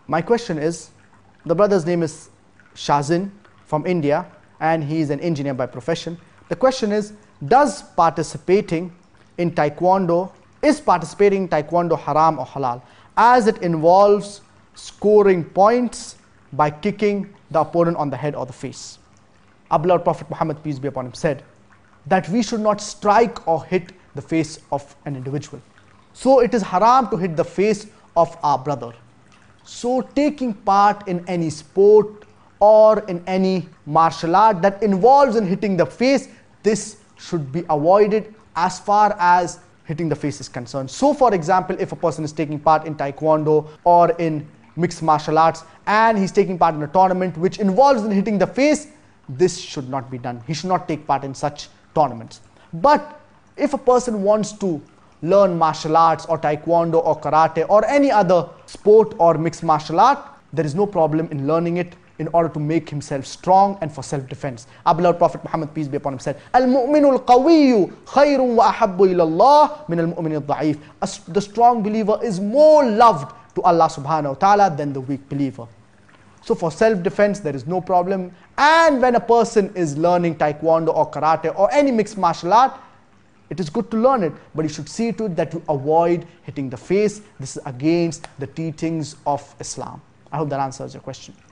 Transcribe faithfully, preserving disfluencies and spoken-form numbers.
My question is, the brother's name is Shazin from India, and he is an engineer by profession. The question is, does participating in Taekwondo, is participating in Taekwondo haram or halal, as it involves scoring points by kicking the opponent on the head or the face? Our beloved Prophet Muhammad, peace be upon him, said that we should not strike or hit the face of an individual. So it is haram to hit the face of our brother. So taking part in any sport or in any martial art that involves in hitting the face, this should be avoided as far as hitting the face is concerned. So for example, if a person is taking part in Taekwondo or in mixed martial arts and he's taking part in a tournament which involves in hitting the face, this should not be done. He should not take part in such tournaments. But if a person wants to learn martial arts or Taekwondo or karate or any other sport or mixed martial art, there is no problem in learning it in order to make himself strong and for self-defense. Our beloved Prophet Muhammad, peace be upon him, said, Al-mu'minu al-qawiyyu khayrun wa ahabbu ila Allah min al-mu'min al-da'if. The strong believer is more loved to Allah subhanahu wa ta'ala than the weak believer. So for self-defense, there is no problem. And when a person is learning Taekwondo or karate or any mixed martial art, it is good to learn it, but you should see to it that you avoid hitting the face. This is against the teachings of Islam. I hope that answers your question.